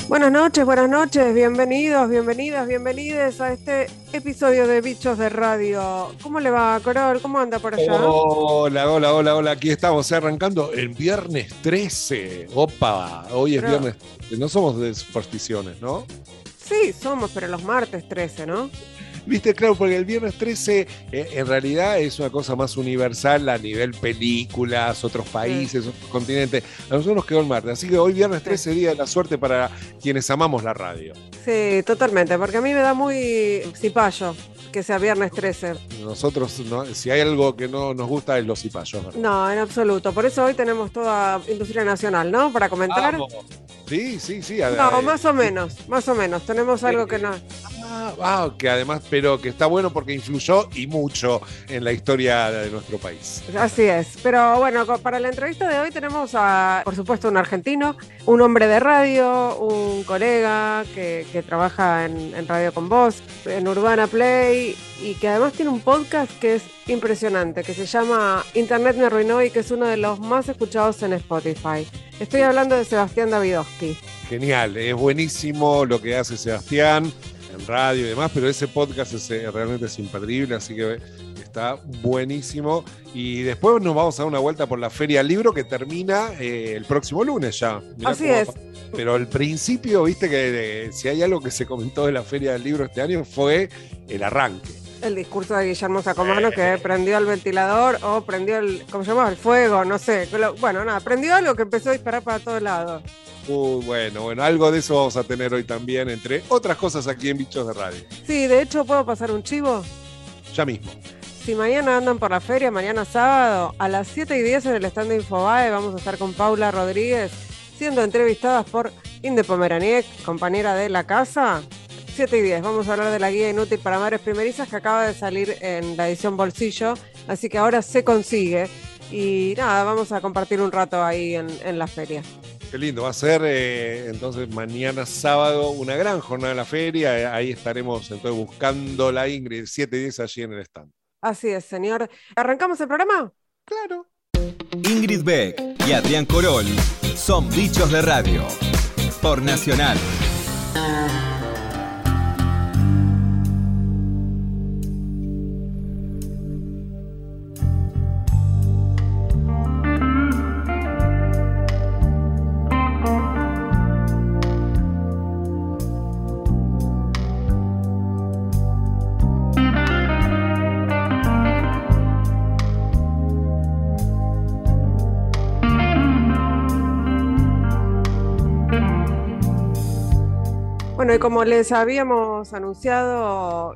Buenas noches, bienvenidos, bienvenidas, bienvenides a este episodio de Bichos de Radio. ¿Cómo le va, Corol? ¿Cómo anda por allá? Hola, aquí estamos arrancando el viernes 13. Opa, hoy es viernes 13. No somos de supersticiones, ¿no? Sí, somos, pero los martes 13, ¿no? Viste, claro, porque el viernes 13 en realidad es una cosa más universal a nivel películas, otros países, otros continentes. A nosotros nos quedó el martes, así que hoy viernes 13, día de la suerte para quienes amamos la radio. Sí, totalmente, porque a mí me da muy cipallo que sea viernes 13. Nosotros, no, si hay algo que no nos gusta es los cipayos, ¿verdad? No, en absoluto. Por eso hoy tenemos toda industria nacional, ¿no? Para comentar. Vamos. Sí. No, más o menos. Tenemos algo que no. Que además, pero que está bueno porque influyó y mucho en la historia de nuestro país. Así es, pero bueno, para la entrevista de hoy tenemos a, por supuesto, un argentino, un hombre de radio, un colega que trabaja en Radio con Vos, en Urbana Play, y que además tiene un podcast que es impresionante, que se llama Internet me arruinó y que es uno de los más escuchados en Spotify. Estoy hablando de Sebastián Davidowski. Genial, es buenísimo lo que hace Sebastián en radio y demás, pero ese podcast realmente es imperdible, así que está buenísimo. Y después nos vamos a dar una vuelta por la Feria del Libro que termina el próximo lunes ya. Mirá así es. Pero al principio, viste que si hay algo que se comentó de la Feria del Libro este año fue el arranque. El discurso de Guillermo Sacomano que prendió el ventilador o prendió el, ¿cómo se llama? El fuego, no sé. Bueno, nada, prendió algo que empezó a disparar para todos lados. Bueno, algo de eso vamos a tener hoy también, entre otras cosas aquí en Bichos de Radio. Sí, de hecho, ¿puedo pasar un chivo? Ya mismo. Si mañana andan por la feria, mañana sábado, a las 7:10 en el stand de Infobae, vamos a estar con Paula Rodríguez, siendo entrevistadas por Inde Pomeraniec, compañera de la casa. 7:10, vamos a hablar de la guía inútil para madres primerizas que acaba de salir en la edición Bolsillo, así que ahora se consigue. Y nada, vamos a compartir un rato ahí en la feria. Qué lindo, va a ser entonces mañana sábado una gran jornada de la feria, ahí estaremos entonces buscando la Ingrid 7:10 allí en el stand. Así es, señor. ¿Arrancamos el programa? Claro. Ingrid Beck y Adrián Corol son Bichos de Radio por Nacional. Bueno, y como les habíamos anunciado,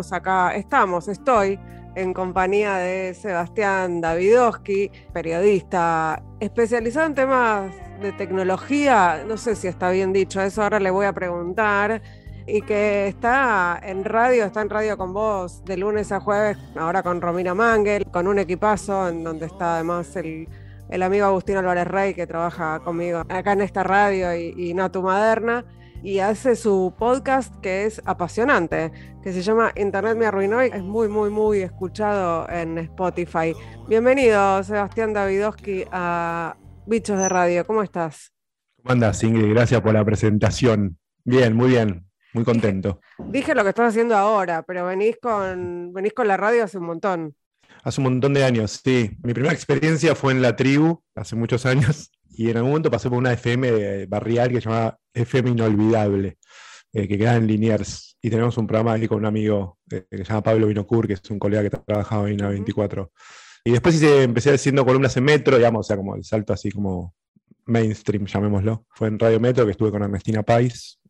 estoy en compañía de Sebastián Davidowski, periodista especializado en temas de tecnología, no sé si está bien dicho, eso ahora le voy a preguntar, y que está en Radio con Vos de lunes a jueves, ahora con Romina Mangel, con un equipazo en donde está además el amigo Agustín Álvarez Rey, que trabaja conmigo acá en esta radio y Natu Maderna. Y hace su podcast que es apasionante, que se llama Internet me arruinó y es muy escuchado en Spotify. Bienvenido, Sebastián Davidowski, a Bichos de Radio. ¿Cómo estás? ¿Cómo andas, Ingrid? Gracias por la presentación. Bien, muy contento. Dije lo que estás haciendo ahora, pero venís con la radio hace un montón. Hace un montón de años, sí. Mi primera experiencia fue en La Tribu, hace muchos años, y en algún momento pasé por una FM barrial que se llamaba FM Inolvidable, que quedaba en Liniers, y tenemos un programa ahí con un amigo que se llama Pablo Vinocur, que es un colega que trabajaba en A24. Y después empecé haciendo columnas en Metro, digamos, o sea, como el salto así como mainstream, llamémoslo. Fue en Radio Metro, que estuve con Ernestina Pais,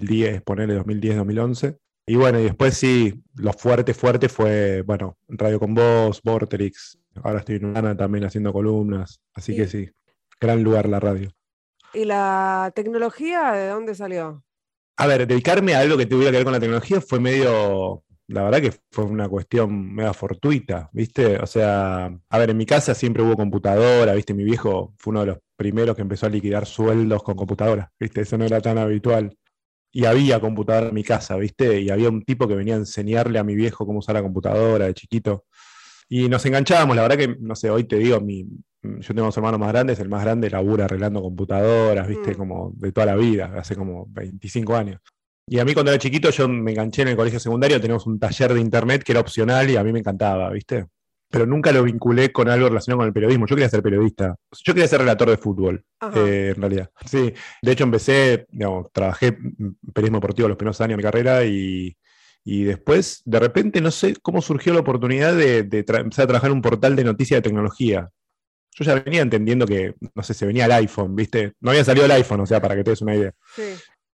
2010-2011. Y bueno, y después sí, lo fuerte fue, bueno, Radio con Vos, Vorterix, ahora estoy en Urbana también haciendo columnas, así que sí, gran lugar la radio. ¿Y la tecnología de dónde salió? A ver, dedicarme a algo que tuviera que ver con la tecnología fue medio, la verdad que fue una cuestión medio fortuita, ¿viste? O sea, a ver, en mi casa siempre hubo computadora, ¿viste? Mi viejo fue uno de los primeros que empezó a liquidar sueldos con computadora, ¿viste? Eso no era tan habitual. Y había computadora en mi casa, ¿viste? Y había un tipo que venía a enseñarle a mi viejo cómo usar la computadora de chiquito. Y nos enganchábamos, la verdad que, no sé, hoy te digo, yo tengo dos hermanos más grandes, el más grande labura arreglando computadoras, viste, como de toda la vida, hace como 25 años. Y a mí cuando era chiquito yo me enganché en el colegio secundario, teníamos un taller de internet que era opcional y a mí me encantaba, viste. Pero nunca lo vinculé con algo relacionado con el periodismo. Yo quería ser periodista. Yo quería ser relator de fútbol, en realidad. Sí, de hecho empecé, digamos, trabajé en periodismo deportivo los primeros años de mi carrera y después, de repente, no sé cómo surgió la oportunidad de empezar a trabajar en un portal de noticias de tecnología. Yo ya venía entendiendo que, no sé, se venía el iPhone, ¿viste? No había salido el iPhone, o sea, para que te des una idea. Sí.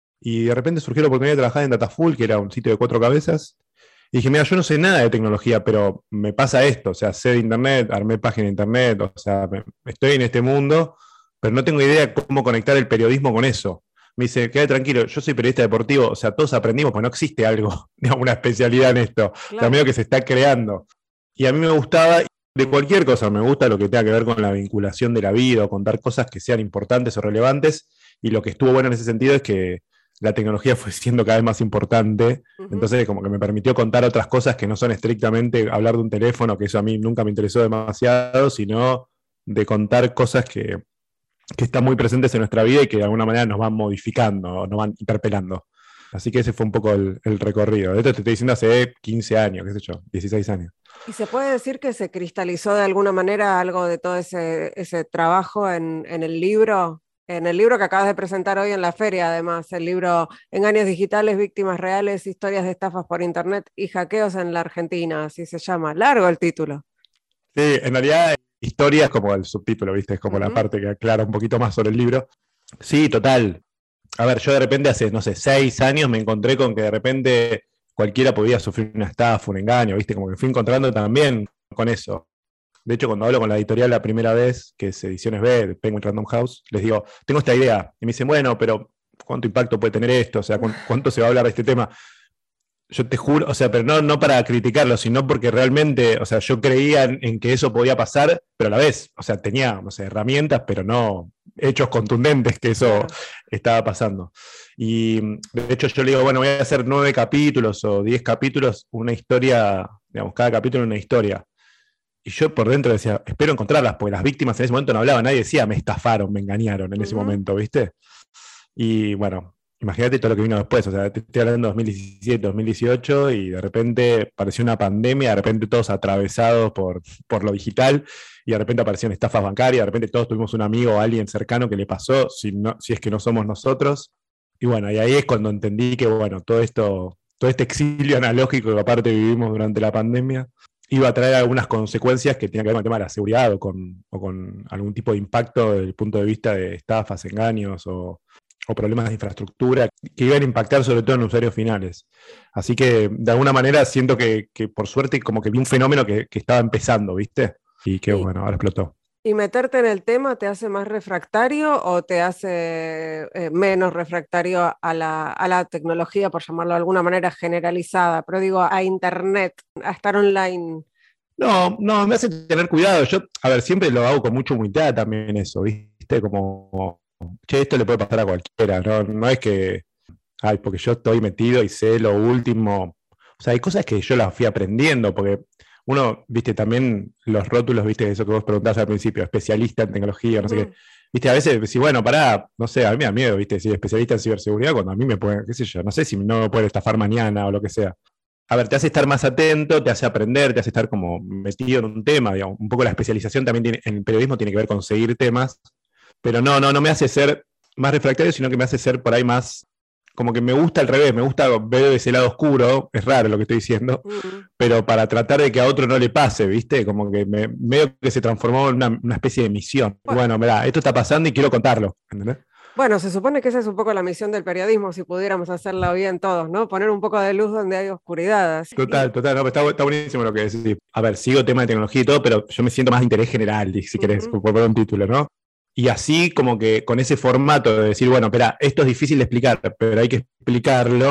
Y de repente surgió la oportunidad de trabajar en Dataful, que era un sitio de 4 cabezas. Y dije, mira, yo no sé nada de tecnología, pero me pasa esto, o sea, sé de internet, armé página de internet, o sea, estoy en este mundo, pero no tengo idea cómo conectar el periodismo con eso. Me dice, quédate tranquilo, yo soy periodista deportivo, o sea, todos aprendimos, pues no existe algo, digamos, una especialidad en esto, Claro. también que se está creando. Y a mí me gustaba, de cualquier cosa, me gusta lo que tenga que ver con la vinculación de la vida, o contar cosas que sean importantes o relevantes, y lo que estuvo bueno en ese sentido es que la tecnología fue siendo cada vez más importante, entonces como que me permitió contar otras cosas que no son estrictamente hablar de un teléfono, que eso a mí nunca me interesó demasiado, sino de contar cosas que están muy presentes en nuestra vida y que de alguna manera nos van modificando, nos van interpelando. Así que ese fue un poco el recorrido. Esto te estoy diciendo hace 15 años, qué sé yo, 16 años. ¿Y se puede decir que se cristalizó de alguna manera algo de todo ese trabajo en el libro? En el libro que acabas de presentar hoy en la feria, además, el libro Engaños Digitales, Víctimas Reales, Historias de Estafas por Internet y Hackeos en la Argentina, así se llama. Largo el título. Sí, en realidad historia es como el subtítulo, ¿viste? Es como la parte que aclara un poquito más sobre el libro. Sí, total. A ver, yo de repente hace, no sé, 6 años me encontré con que de repente cualquiera podía sufrir una estafa, un engaño, ¿viste? Como que fui encontrando también con eso. De hecho, cuando hablo con la editorial la primera vez, que es Ediciones B, de Penguin Random House, les digo, tengo esta idea. Y me dicen, bueno, pero ¿cuánto impacto puede tener esto? O sea, ¿cuánto se va a hablar de este tema? Yo te juro, o sea, pero no para criticarlo, sino porque realmente, o sea, yo creía en que eso podía pasar, pero a la vez, o sea, tenía, no sé, herramientas, pero no hechos contundentes que eso estaba pasando. Y de hecho yo le digo, bueno, voy a hacer 9 capítulos o 10 capítulos, una historia, digamos, cada capítulo una historia. Y yo por dentro decía, espero encontrarlas, porque las víctimas en ese momento no hablaban, nadie decía, me estafaron, me engañaron en ese momento, ¿viste? Y bueno, imagínate todo lo que vino después, o sea, te estoy hablando de 2017, 2018, y de repente apareció una pandemia, de repente todos atravesados por lo digital, y de repente aparecieron estafas bancarias, de repente todos tuvimos un amigo o alguien cercano que le pasó, si es que no somos nosotros. Y bueno, y ahí es cuando entendí que, bueno, todo este exilio analógico que aparte vivimos durante la pandemia, iba a traer algunas consecuencias que tenían que ver con el tema de la seguridad o con algún tipo de impacto desde el punto de vista de estafas, engaños o problemas de infraestructura que iban a impactar sobre todo en usuarios finales. Así que de alguna manera siento que por suerte como que vi un fenómeno que estaba empezando, ¿viste? Y que bueno, ahora explotó. ¿Y meterte en el tema te hace más refractario o te hace menos refractario a la tecnología, por llamarlo de alguna manera generalizada? Pero digo, a internet, a estar online. No, me hace tener cuidado. Yo, a ver, siempre lo hago con mucha humildad también eso, ¿viste? Como, che, esto le puede pasar a cualquiera, ¿no? No es que, ay, porque yo estoy metido y sé lo último. O sea, hay cosas que yo las fui aprendiendo, porque uno, viste, también los rótulos, viste, eso que vos preguntabas al principio, especialista en tecnología, no sé qué. Viste, a veces, si bueno, pará, no sé, a mí me da miedo, viste, si especialista en ciberseguridad, cuando a mí me pueden, qué sé yo, no sé si no me pueden estafar mañana o lo que sea. A ver, te hace estar más atento, te hace aprender, te hace estar como metido en un tema, digamos. Un poco la especialización también en el periodismo tiene que ver con seguir temas, pero no me hace ser más refractario, sino que me hace ser por ahí más, como que me gusta al revés, me gusta ver ese lado oscuro, es raro lo que estoy diciendo, pero para tratar de que a otro no le pase, ¿viste? Como que medio que se transformó en una especie de misión. Bueno, mirá, esto está pasando y quiero contarlo, ¿entendés? Bueno, se supone que esa es un poco la misión del periodismo, si pudiéramos hacerla bien todos, ¿no? Poner un poco de luz donde hay oscuridad. Total, no, pero está buenísimo lo que decís. A ver, sigo tema de tecnología y todo, pero yo me siento más de interés general, si querés, por poner un título, ¿no? Y así como que con ese formato de decir, bueno, espera, esto es difícil de explicar, pero hay que explicarlo,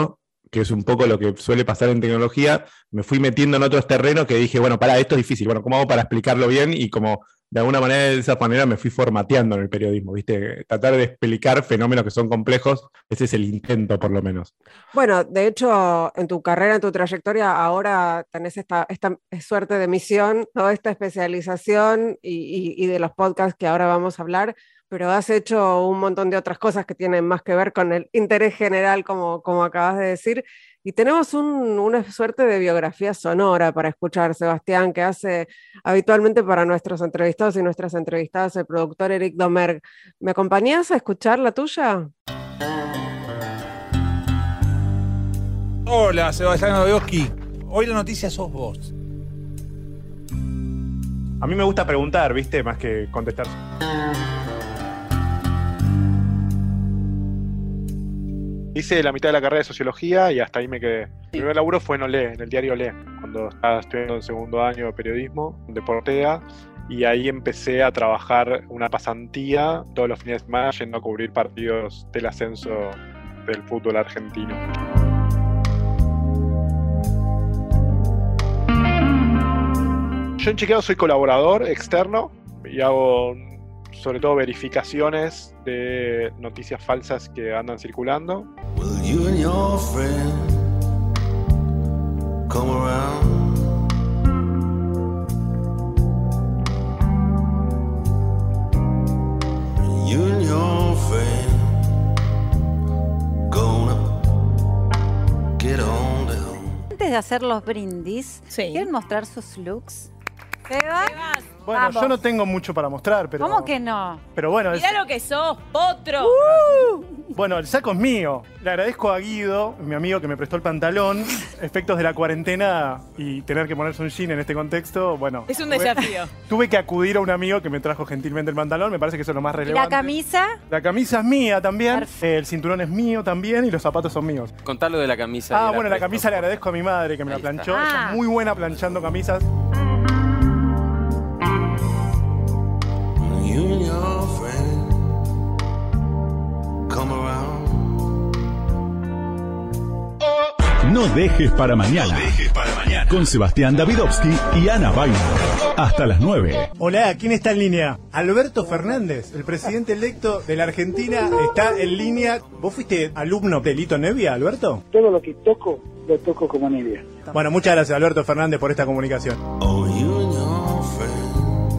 que es un poco lo que suele pasar en tecnología, me fui metiendo en otros terrenos que dije, bueno, esto es difícil, bueno, ¿cómo hago para explicarlo bien? Y como de alguna manera, de esa manera me fui formateando en el periodismo, ¿viste? Tratar de explicar fenómenos que son complejos, ese es el intento, por lo menos. Bueno, de hecho, en tu carrera, en tu trayectoria, ahora tenés esta suerte de misión, toda esta especialización y de los podcasts que ahora vamos a hablar, pero has hecho un montón de otras cosas que tienen más que ver con el interés general, como acabas de decir. Y tenemos una suerte de biografía sonora para escuchar, Sebastián, que hace habitualmente para nuestros entrevistados y nuestras entrevistadas el productor Eric Domergue. ¿Me acompañás a escuchar la tuya? Hola, Sebastián Davidovsky. Hoy la noticia sos vos. A mí me gusta preguntar, ¿viste? Más que contestar. Hice la mitad de la carrera de sociología y hasta ahí me quedé. Mi primer laburo fue en Olé, en el diario Olé, cuando estaba estudiando en segundo año de periodismo, de Portea, y ahí empecé a trabajar una pasantía todos los fines de semana yendo a cubrir partidos del ascenso del fútbol argentino. Yo en Chequeado soy colaborador externo y hago sobre todo verificaciones de noticias falsas que andan circulando. Will you and your friend come around? You and your friend gonna get on down. Antes de hacer los brindis, ¿quieren mostrar sus looks? ¿Sebas? Bueno, Vamos. yo no tengo mucho para mostrar, pero... ¿Cómo que no? Pero bueno, Mirá lo que sos, potro. Bueno, el saco es mío. Le agradezco a Guido, mi amigo que me prestó el pantalón. Efectos de la cuarentena y tener que ponerse un jean en este contexto, bueno. Es un desafío. Tuve que acudir a un amigo que me trajo gentilmente el pantalón, me parece que eso es lo más ¿Y relevante. la camisa? La camisa es mía también, Perfecto. el cinturón es mío también y los zapatos son míos. Contalo de la camisa. Bueno, la camisa le agradezco a mi madre que me la planchó. está. Ella es muy buena planchando camisas. You and your friend come around. No dejes para mañana. Con Sebastián Davidovsky y Ana Weiner. Hasta las 9. Hola, ¿quién está en línea? Alberto Fernández, el presidente electo de la Argentina, está en línea. ¿Vos fuiste alumno de Lito Nevia, Alberto? Todo lo que toco, lo toco como Nevia. Bueno, muchas gracias, Alberto Fernández, por esta comunicación. Oh, you and your friend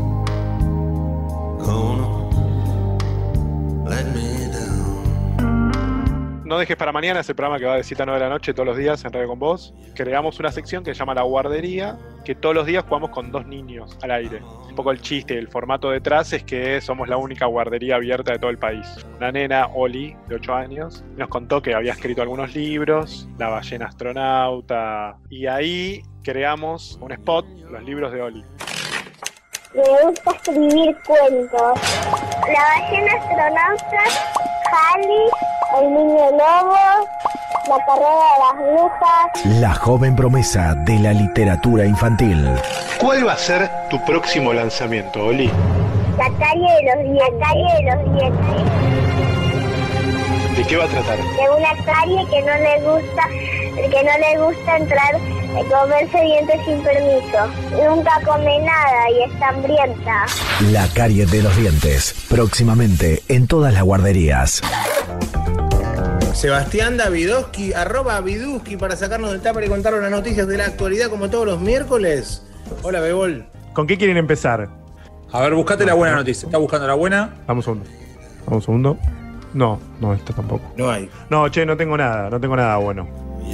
gonna let me down. No dejes para mañana ese programa que va de 7 a 9 de la noche todos los días en Radio Con Vos. Creamos una sección que se llama La Guardería, que todos los días jugamos con 2 niños al aire. Un poco el chiste, el formato detrás es que somos la única guardería abierta de todo el país. Una nena, Oli, de 8 años, nos contó que había escrito algunos libros, La ballena astronauta, y ahí creamos un spot, los libros de Oli. Me gusta escribir cuentos. La ballena astronauta, Halley, el niño lobo, la carrera de las brujas. La joven promesa de la literatura infantil. ¿Cuál va a ser tu próximo lanzamiento, Oli? La calle de los dientes. ¿De qué va a tratar? De una calle que no le gusta entrar a comerse dientes sin permiso. Nunca come nada y está hambrienta. La calle de los dientes. Próximamente en todas las guarderías. Sebastián Davidovsky, @Davidovsky, para sacarnos del tupper y contarnos las noticias de la actualidad como todos los miércoles. Hola, Bebol. ¿Con qué quieren empezar? A ver, buscate la buena noticia. ¿Estás buscando la buena? Dame un segundo. No, esta tampoco. No hay. No, che, no tengo nada bueno.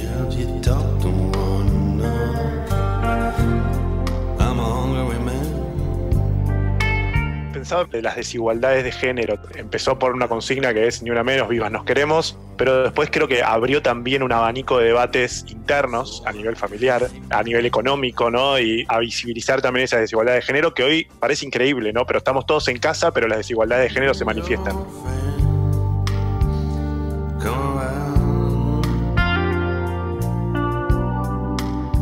Pensaba en las desigualdades de género. Empezó por una consigna que es ni una menos, vivas nos queremos, pero después creo que abrió también un abanico de debates internos a nivel familiar, a nivel económico, ¿no? Y a visibilizar también esas desigualdades de género que hoy parece increíble, ¿no? Pero estamos todos en casa, pero las desigualdades de género se manifiestan.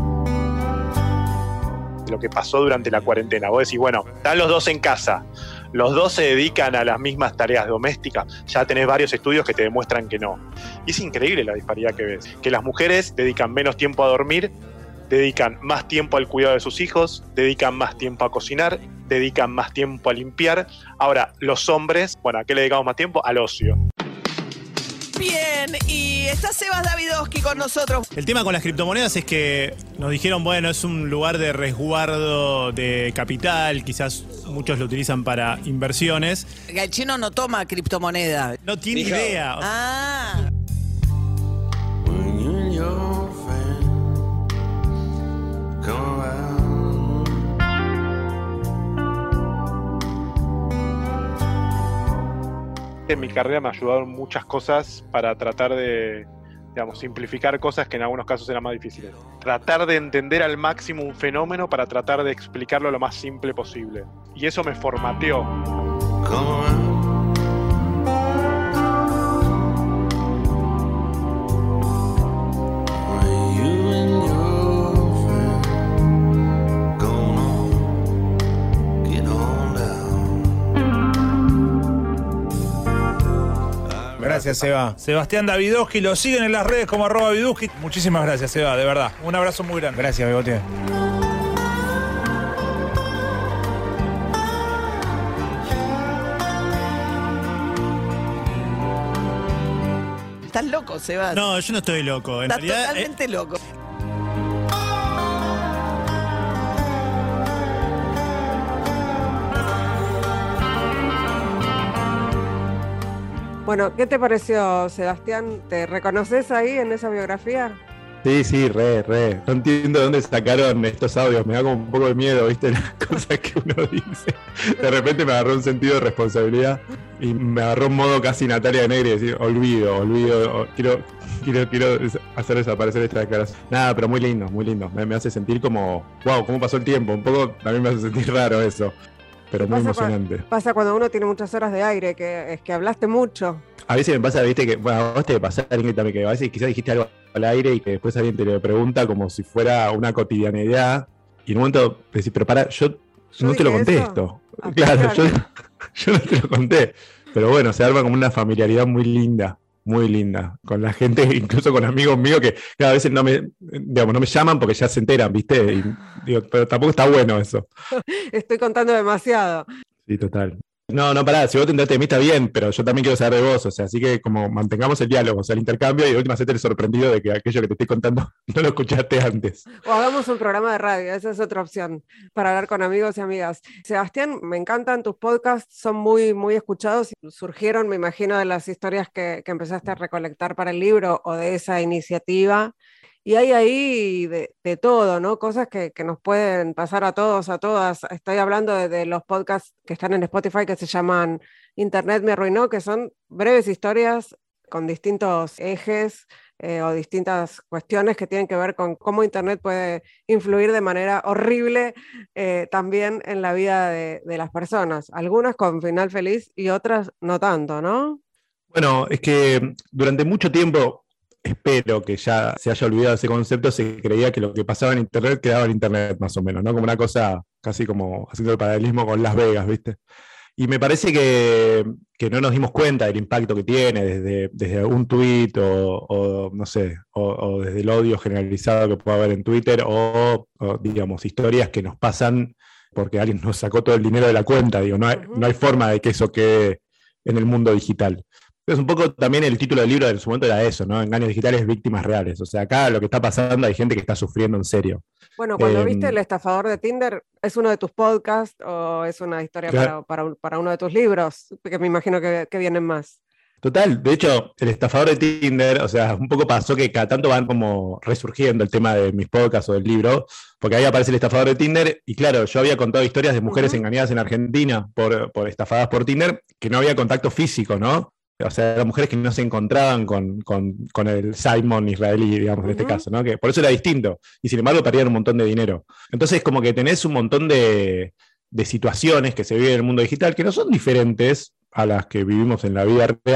Lo que pasó durante la cuarentena. Vos decís, bueno, están los dos en casa, los dos se dedican a las mismas tareas domésticas, ya tenés varios estudios que te demuestran que no. Y es increíble la disparidad que ves, que las mujeres dedican menos tiempo a dormir, dedican más tiempo al cuidado de sus hijos, dedican más tiempo a cocinar, dedican más tiempo a limpiar. Ahora, los hombres, bueno, ¿a qué le dedicamos más tiempo? Al ocio. Bien, y está Sebas Davidovsky con nosotros. El tema con las criptomonedas es que nos dijeron, bueno, es un lugar de resguardo de capital, quizás muchos lo utilizan para inversiones. El chino no toma criptomoneda. No tiene idea. Ah. When you and your friend come around. En mi carrera me ayudaron muchas cosas para tratar de, digamos, simplificar cosas que en algunos casos eran más difíciles. Tratar de entender al máximo un fenómeno para tratar de explicarlo lo más simple posible. Y eso me formateó. Gracias, Seba. Sebastián Davidovsky, lo siguen en las redes como @Davidovsky. Muchísimas gracias, Seba, de verdad. Un abrazo muy grande. Gracias, Bebote. ¿Estás loco, Sebas? No, yo no estoy loco. En Estás realidad, totalmente loco. Bueno, ¿qué te pareció, Sebastián? ¿Te reconoces ahí en esa biografía? Sí, re. No entiendo de dónde sacaron estos audios. Me da como un poco de miedo, ¿viste? Las cosas que uno dice. De repente me agarró un sentido de responsabilidad y me agarró un modo casi Natalia Negri, decir, olvido. Quiero hacer desaparecer esta declaración. Nada, pero muy lindo. Me hace sentir como, wow, cómo pasó el tiempo. Un poco también me hace sentir raro eso. Pero muy emocionante. Pasa cuando uno tiene muchas horas de aire, que es que hablaste mucho. A veces me pasa, viste, que, bueno, a vos te pasa, Ingrid, también, que a veces quizás dijiste algo al aire y que después alguien te lo pregunta como si fuera una cotidianidad. Y en un momento decís, pero para, yo no te lo contesto. Claro, yo no te lo conté. Pero bueno, se arma como una familiaridad muy linda con la gente, incluso con amigos míos que cada vez no me llaman porque ya se enteran, ¿viste? Y digo, pero tampoco está bueno eso. Estoy contando demasiado. Sí, total. No, pará, si vos te enteraste de mí está bien, pero yo también quiero saber de vos, o sea, así que como mantengamos el diálogo, o sea, el intercambio, y de última hacete el sorprendido de que aquello que te estoy contando no lo escuchaste antes. O hagamos un programa de radio, esa es otra opción, para hablar con amigos y amigas. Sebastián, me encantan tus podcasts, son muy, muy escuchados, surgieron, me imagino, de las historias que empezaste a recolectar para el libro o de esa iniciativa. Y hay ahí de todo, ¿no? Cosas que nos pueden pasar a todos, a todas. Estoy hablando de los podcasts que están en Spotify que se llaman Internet me arruinó, que son breves historias con distintos ejes o distintas cuestiones que tienen que ver con cómo Internet puede influir de manera horrible también en la vida de las personas. Algunas con final feliz y otras no tanto, ¿no? Bueno, es que durante mucho tiempo, espero que ya se haya olvidado ese concepto, se creía que lo que pasaba en Internet quedaba en Internet más o menos, ¿no? Como una cosa casi como haciendo el paralelismo con Las Vegas, ¿viste? Y me parece que no nos dimos cuenta del impacto que tiene desde un tuit o no sé, o desde el odio generalizado que puede haber en Twitter o digamos, historias que nos pasan porque alguien nos sacó todo el dinero de la cuenta, digo, no hay forma de que eso quede en el mundo digital. Es un poco también el título del libro en su momento era eso, ¿no? Engaños digitales, víctimas reales. O sea, acá lo que está pasando hay gente que está sufriendo en serio. Bueno, cuando viste El estafador de Tinder, ¿es uno de tus podcasts o es una historia claro, para uno de tus libros? Que me imagino que vienen más. Total, de hecho, El estafador de Tinder, o sea, un poco pasó que cada tanto van como resurgiendo el tema de mis podcasts o del libro, porque ahí aparece El estafador de Tinder, y claro, yo había contado historias de mujeres engañadas en Argentina por estafadas por Tinder, que no había contacto físico, ¿no? O sea, eran mujeres que no se encontraban con el Simon israelí, digamos, en este caso, ¿no? Que por eso era distinto. Y sin embargo perdían un montón de dinero. Entonces, como que tenés un montón de situaciones que se viven en el mundo digital que no son diferentes a las que vivimos en la vida real,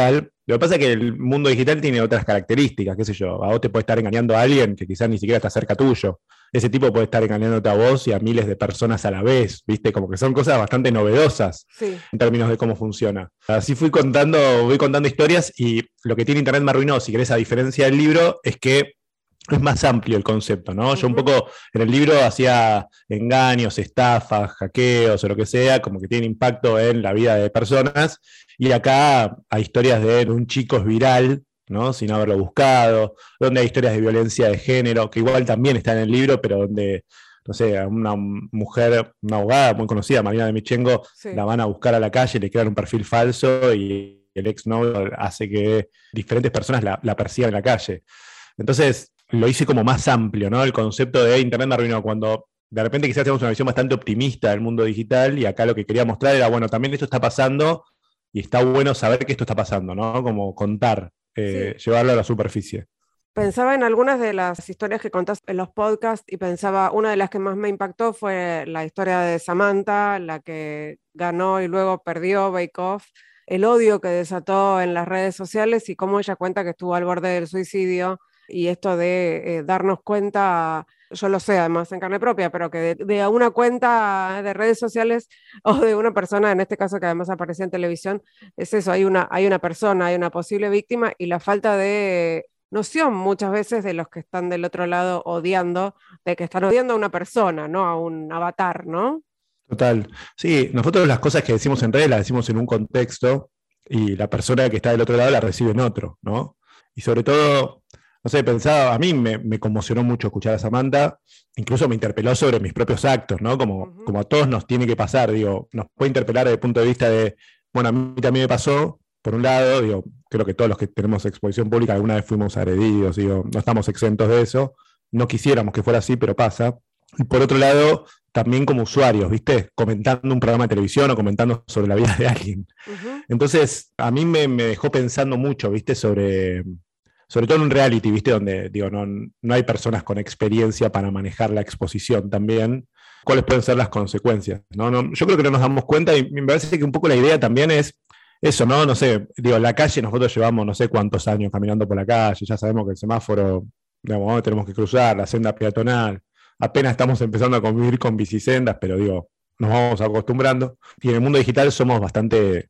Lo que pasa es que el mundo digital tiene otras características, qué sé yo. A vos te puede estar engañando a alguien que quizás ni siquiera está cerca tuyo. Ese tipo puede estar engañándote a vos y a miles de personas a la vez, ¿viste? Como que son cosas bastante novedosas en términos de cómo funciona. Así voy contando historias y lo que tiene Internet me arruinó, si querés, a diferencia del libro, es que es más amplio el concepto, ¿no? Yo un poco en el libro hacía engaños, estafas, hackeos o lo que sea, como que tiene impacto en la vida de personas, y acá hay historias de un chico es viral, ¿no? Sin haberlo buscado, donde hay historias de violencia de género, que igual también está en el libro, pero donde, no sé, una mujer, una abogada muy conocida, Marina de Michengo, la van a buscar a la calle, le crean un perfil falso y el exnovio hace que diferentes personas la persigan en la calle. Entonces, lo hice como más amplio, ¿no? El concepto de Internet me arruinó cuando de repente quizás tenemos una visión bastante optimista del mundo digital y acá lo que quería mostrar era, bueno, también esto está pasando y está bueno saber que esto está pasando, ¿no? Como contar, llevarlo a la superficie. Pensaba en algunas de las historias que contás en los podcasts y pensaba, una de las que más me impactó fue la historia de Samantha, la que ganó y luego perdió Bake Off, el odio que desató en las redes sociales y cómo ella cuenta que estuvo al borde del suicidio. Y esto de darnos cuenta, yo lo sé además en carne propia, pero que de una cuenta de redes sociales o de una persona, en este caso que además aparecía en televisión, es eso, hay una persona, hay una posible víctima y la falta de noción muchas veces de los que están del otro lado odiando, de que están odiando a una persona, no a un avatar, ¿no? Total. Sí, nosotros las cosas que decimos en redes las decimos en un contexto y la persona que está del otro lado la recibe en otro, ¿no? Y sobre todo... No sé, pensaba, a mí me conmocionó mucho escuchar a Samantha, incluso me interpeló sobre mis propios actos, ¿no? Como a todos nos tiene que pasar, digo, nos puede interpelar desde el punto de vista de, bueno, a mí también me pasó, por un lado, digo, creo que todos los que tenemos exposición pública alguna vez fuimos agredidos, digo, no estamos exentos de eso, no quisiéramos que fuera así, pero pasa. Y por otro lado, también como usuarios, ¿viste? Comentando un programa de televisión o comentando sobre la vida de alguien. Entonces, a mí me dejó pensando mucho, ¿viste? Sobre todo en un reality, ¿viste? Donde digo, no hay personas con experiencia para manejar la exposición también. ¿Cuáles pueden ser las consecuencias? Yo creo que no nos damos cuenta y me parece que un poco la idea también es eso, ¿no? No sé, digo, la calle nosotros llevamos no sé cuántos años caminando por la calle, ya sabemos que el semáforo, digamos, tenemos que cruzar, la senda peatonal, apenas estamos empezando a convivir con bicisendas, pero digo, nos vamos acostumbrando. Y en el mundo digital somos bastante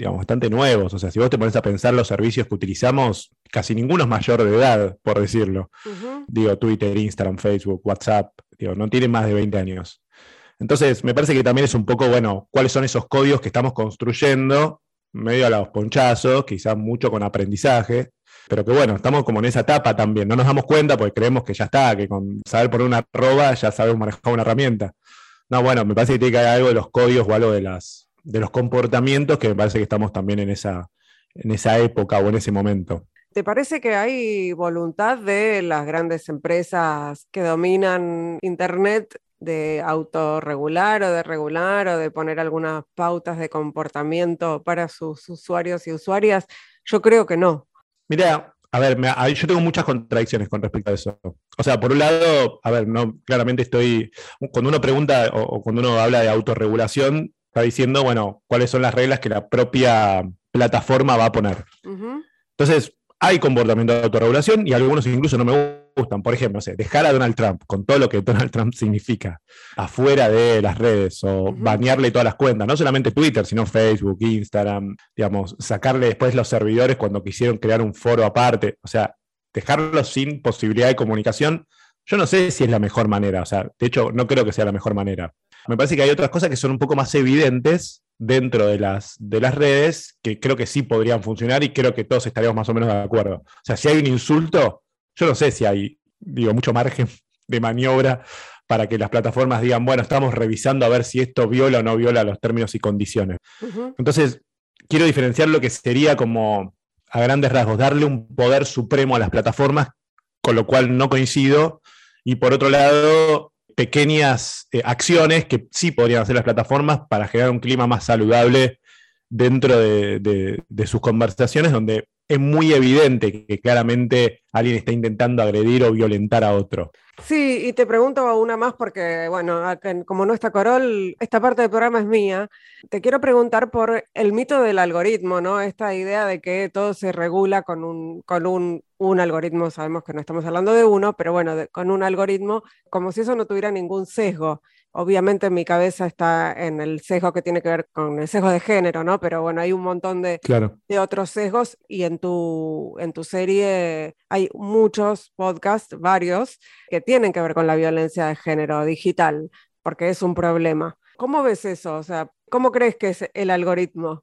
nuevos, o sea, si vos te pones a pensar los servicios que utilizamos, casi ninguno es mayor de edad, por decirlo. Digo, Twitter, Instagram, Facebook, WhatsApp, digo, no tienen más de 20 años. Entonces, me parece que también es un poco, bueno, cuáles son esos códigos que estamos construyendo, medio a los ponchazos, quizás mucho con aprendizaje, pero que bueno, estamos como en esa etapa también, no nos damos cuenta porque creemos que ya está, que con saber poner una arroba ya sabemos manejar una herramienta. No, bueno, me parece que tiene que haber algo de los códigos o algo de los comportamientos que me parece que estamos también en esa época o en ese momento. ¿Te parece que hay voluntad de las grandes empresas que dominan Internet de autorregular o de regular o de poner algunas pautas de comportamiento para sus usuarios y usuarias? Yo creo que no. Mira, a ver, yo tengo muchas contradicciones con respecto a eso. O sea, por un lado, a ver, no, claramente cuando uno pregunta o cuando uno habla de autorregulación, está diciendo, bueno, cuáles son las reglas que la propia plataforma va a poner. Entonces, hay comportamiento de autorregulación y algunos incluso no me gustan. Por ejemplo, no sé, dejar a Donald Trump, con todo lo que Donald Trump significa, afuera de las redes, o banearle todas las cuentas, no solamente Twitter, sino Facebook, Instagram, digamos, sacarle después los servidores cuando quisieron crear un foro aparte, o sea, dejarlos sin posibilidad de comunicación, yo no sé si es la mejor manera, o sea, de hecho, no creo que sea la mejor manera. Me parece que hay otras cosas que son un poco más evidentes dentro de las redes que creo que sí podrían funcionar y creo que todos estaríamos más o menos de acuerdo. O sea, si hay un insulto, yo no sé si hay, mucho margen de maniobra para que las plataformas digan, bueno, estamos revisando a ver si esto viola o no viola los términos y condiciones. Entonces, quiero diferenciar lo que sería como, a grandes rasgos, darle un poder supremo a las plataformas, con lo cual no coincido, y por otro lado, pequeñas acciones que sí podrían hacer las plataformas para generar un clima más saludable dentro de sus conversaciones, donde es muy evidente que claramente alguien está intentando agredir o violentar a otro. Sí, y te pregunto una más porque, bueno, acá, como no está Corol, esta parte del programa es mía. Te quiero preguntar por el mito del algoritmo, ¿no? Esta idea de que todo se regula con un algoritmo, sabemos que no estamos hablando de uno, pero bueno, con un algoritmo, como si eso no tuviera ningún sesgo. Obviamente en mi cabeza está en el sesgo que tiene que ver con el sesgo de género, ¿no? Pero bueno, hay un montón de otros sesgos y en tu serie hay muchos podcasts, varios, que tienen que ver con la violencia de género digital, porque es un problema. ¿Cómo ves eso? O sea, ¿cómo crees que es el algoritmo?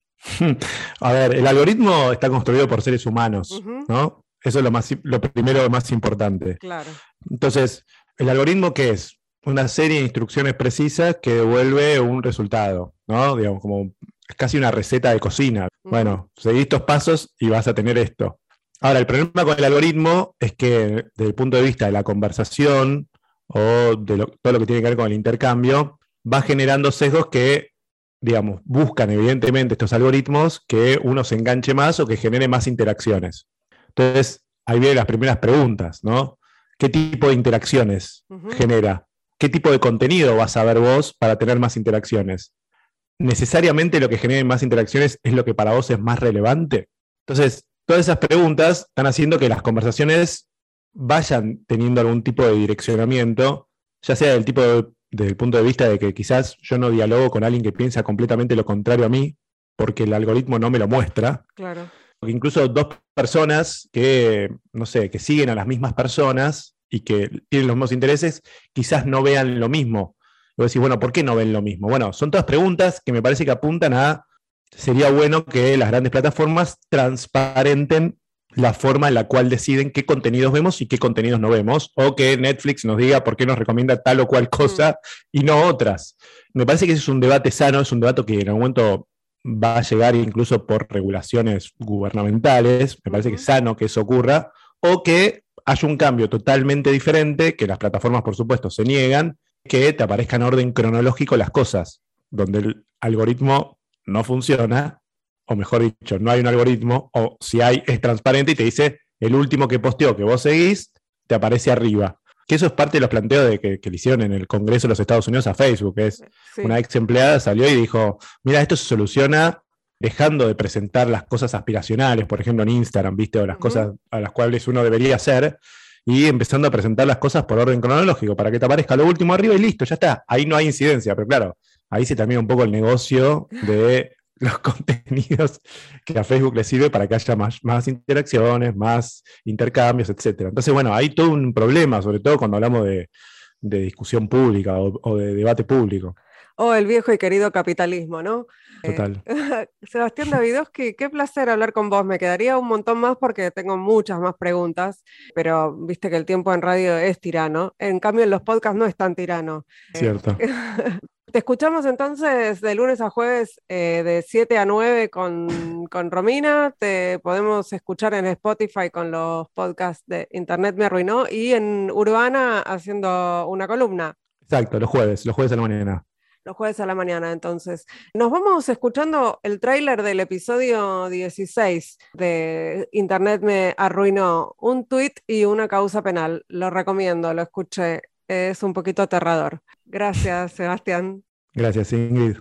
A ver, el algoritmo está construido por seres humanos, ¿no? Eso es lo primero más importante. Claro. Entonces, ¿el algoritmo qué es? Una serie de instrucciones precisas que devuelve un resultado, ¿no? Digamos, como es casi una receta de cocina. Bueno, seguí estos pasos y vas a tener esto. Ahora, el problema con el algoritmo es que desde el punto de vista de la conversación o de todo lo que tiene que ver con el intercambio, va generando sesgos que, digamos, buscan evidentemente estos algoritmos que uno se enganche más o que genere más interacciones. Entonces, ahí vienen las primeras preguntas, ¿no? ¿Qué tipo de interacciones genera? ¿Qué tipo de contenido vas a ver vos para tener más interacciones? ¿Necesariamente lo que genere más interacciones es lo que para vos es más relevante? Entonces, todas esas preguntas están haciendo que las conversaciones vayan teniendo algún tipo de direccionamiento, ya sea desde el punto de vista de que quizás yo no dialogo con alguien que piensa completamente lo contrario a mí, porque el algoritmo no me lo muestra. Claro. Porque incluso dos personas que, no sé, que siguen a las mismas personas y que tienen los mismos intereses, quizás no vean lo mismo. Y vos decís, bueno, ¿por qué no ven lo mismo? Bueno, son todas preguntas que me parece que apuntan a, sería bueno que las grandes plataformas transparenten la forma en la cual deciden qué contenidos vemos y qué contenidos no vemos, o que Netflix nos diga por qué nos recomienda tal o cual cosa y no otras. Me parece que ese es un debate sano, es un debate que en algún momento va a llegar incluso por regulaciones gubernamentales. Me parece que es sano que eso ocurra, o que haya un cambio totalmente diferente, que las plataformas, por supuesto, se niegan, que te aparezca en orden cronológico las cosas, donde el algoritmo no funciona, o mejor dicho, no hay un algoritmo, o si hay, es transparente y te dice, el último que posteó que vos seguís, te aparece arriba. Que eso es parte de los planteos que le hicieron en el Congreso de los Estados Unidos a Facebook, que es una ex empleada salió y dijo, mira, esto se soluciona dejando de presentar las cosas aspiracionales, por ejemplo en Instagram, ¿viste? O las cosas a las cuales uno debería hacer, y empezando a presentar las cosas por orden cronológico, para que te aparezca lo último arriba y listo, ya está. Ahí no hay incidencia, pero claro, ahí se termina un poco el negocio de los contenidos que a Facebook le sirve para que haya más interacciones, más intercambios, etc. Entonces, bueno, hay todo un problema, sobre todo cuando hablamos de discusión pública o de debate público. O el viejo y querido capitalismo, ¿no? Total. Sebastián Davidovsky, qué placer hablar con vos. Me quedaría un montón más porque tengo muchas más preguntas, pero viste que el tiempo en radio es tirano. En cambio, en los podcasts no es tan tirano. Cierto. Te escuchamos entonces de lunes a jueves de 7 a 9 con Romina. Te podemos escuchar en Spotify con los podcasts de Internet Me Arruinó y en Urbana haciendo una columna. Exacto, los jueves a la mañana. Los jueves a la mañana, entonces. Nos vamos escuchando el tráiler del episodio 16 de Internet Me Arruinó. Un tuit y una causa penal. Lo recomiendo, lo escuché. Es un poquito aterrador. Gracias, Sebastián. Gracias, Ingrid.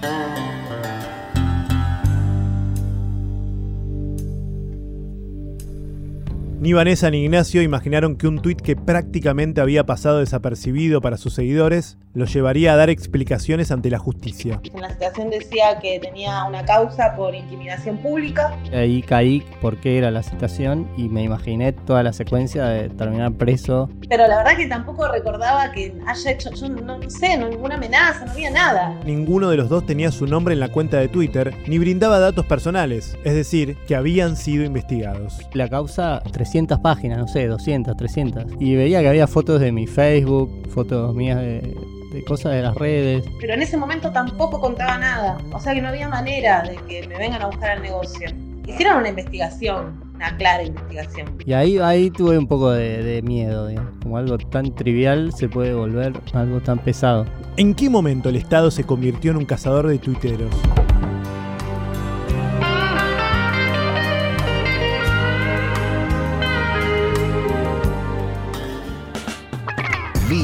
Ni Vanessa ni Ignacio imaginaron que un tuit que prácticamente había pasado desapercibido para sus seguidores los llevaría a dar explicaciones ante la justicia. En la citación decía que tenía una causa por intimidación pública. Ahí caí por qué era la citación y me imaginé toda la secuencia de terminar preso. Pero la verdad que tampoco recordaba que haya hecho, yo no sé, ninguna amenaza, no había nada. Ninguno de los dos tenía su nombre en la cuenta de Twitter ni brindaba datos personales, es decir, que habían sido investigados. La causa, 300 páginas, no sé, 200, 300. Y veía que había fotos de mi Facebook, fotos mías de cosas de las redes. Pero en ese momento tampoco contaba nada. O sea que no había manera de que me vengan a buscar al negocio. Hicieron una investigación, una clara investigación. Y ahí tuve un poco de miedo, digamos. Como algo tan trivial se puede volver algo tan pesado. ¿En qué momento el Estado se convirtió en un cazador de tuiteros?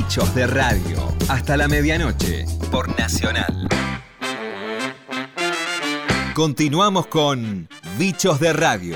Bichos de Radio. Hasta la medianoche por Nacional. Continuamos con Bichos de Radio.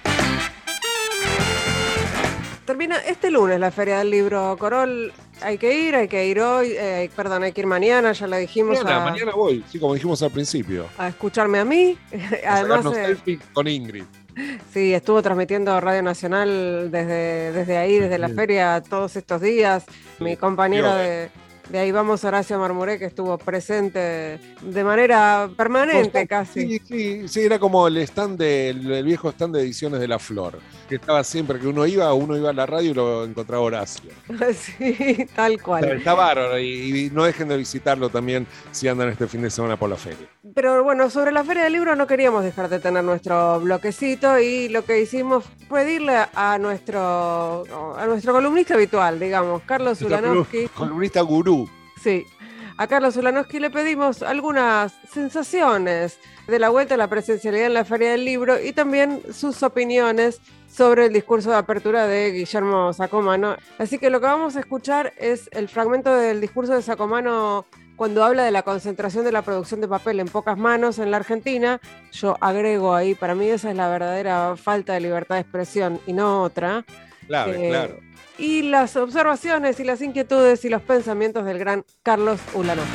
Termina este lunes la Feria del Libro, Corol. Hay que ir hoy, hay que ir mañana, ya le dijimos. Mañana voy, sí, como dijimos al principio. A escucharme a mí. Además, selfie con Ingrid. Sí, estuvo transmitiendo Radio Nacional desde ahí, desde la feria, todos estos días. Mi compañero de ahí vamos, Horacio Marmuré, que estuvo presente de manera permanente casi. Sí, era como el viejo stand de Ediciones de La Flor, que estaba siempre que uno iba a la radio y lo encontraba Horacio. Sí, tal cual. Está bárbaro y no dejen de visitarlo también si andan este fin de semana por la feria. Pero bueno, sobre la Feria del Libro no queríamos dejar de tener nuestro bloquecito y lo que hicimos fue pedirle a nuestro columnista habitual, digamos, Carlos Ulanowski. Columnista gurú. Sí, a Carlos Ulanowski le pedimos algunas sensaciones de la vuelta a la presencialidad en la Feria del Libro y también sus opiniones sobre el discurso de apertura de Guillermo Sacomano. Así que lo que vamos a escuchar es el fragmento del discurso de Sacomano cuando habla de la concentración de la producción de papel en pocas manos en la Argentina. Yo agrego ahí, para mí esa es la verdadera falta de libertad de expresión y no otra. Claro. Y las observaciones y las inquietudes y los pensamientos del gran Carlos Ulanowski.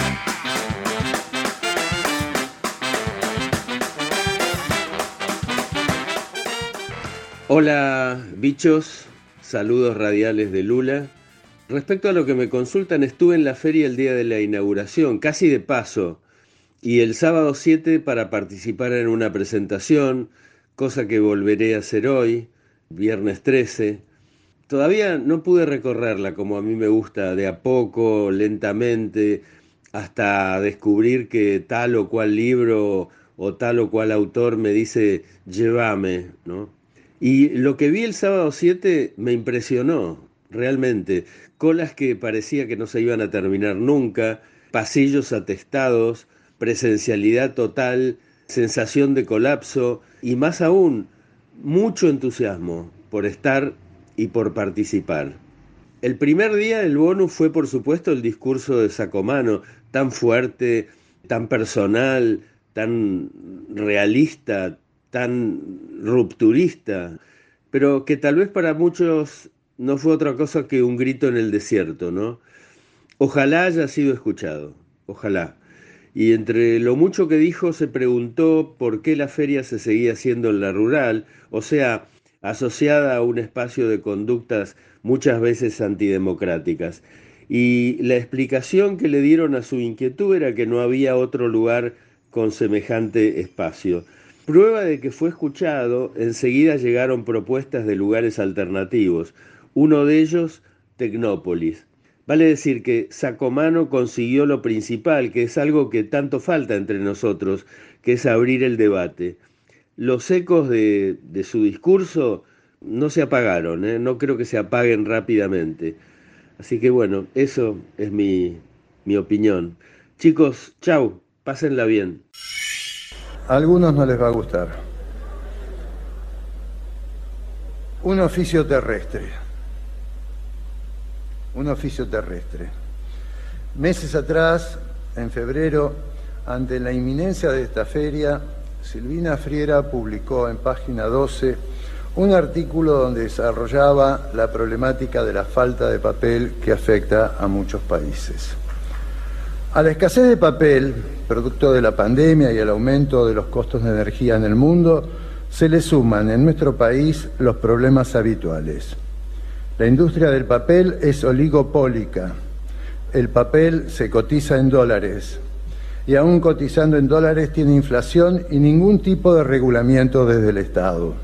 Hola, bichos, saludos radiales de Lula. Respecto a lo que me consultan, estuve en la feria el día de la inauguración, casi de paso, y el sábado 7 para participar en una presentación, cosa que volveré a hacer hoy, viernes 13. Todavía no pude recorrerla como a mí me gusta, de a poco, lentamente, hasta descubrir que tal o cual libro o tal o cual autor me dice, llévame, ¿no? Y lo que vi el sábado 7 me impresionó, realmente. Colas que parecía que no se iban a terminar nunca, pasillos atestados, presencialidad total, sensación de colapso y más aún, mucho entusiasmo por estar y por participar. El primer día el bonus fue, por supuesto, el discurso de Sacomano, tan fuerte, tan personal, tan realista, tan rupturista, pero que tal vez para muchos no fue otra cosa que un grito en el desierto, ¿no? Ojalá haya sido escuchado, ojalá. Y entre lo mucho que dijo se preguntó por qué la feria se seguía haciendo en la rural, o sea, asociada a un espacio de conductas muchas veces antidemocráticas. Y la explicación que le dieron a su inquietud era que no había otro lugar con semejante espacio. Prueba de que fue escuchado, enseguida llegaron propuestas de lugares alternativos. Uno de ellos, Tecnópolis. Vale decir que Sacomano consiguió lo principal, que es algo que tanto falta entre nosotros, que es abrir el debate. Los ecos de su discurso no se apagaron, no creo que se apaguen rápidamente. Así que bueno, eso es mi opinión. Chicos, chau, pásenla bien. A algunos no les va a gustar. Un oficio terrestre. Meses atrás, en febrero, ante la inminencia de esta feria, Silvina Friera publicó en página 12 un artículo donde desarrollaba la problemática de la falta de papel que afecta a muchos países. A la escasez de papel, producto de la pandemia y el aumento de los costos de energía en el mundo, se le suman en nuestro país los problemas habituales. La industria del papel es oligopólica. El papel se cotiza en dólares y aún cotizando en dólares tiene inflación y ningún tipo de regulamiento desde el Estado.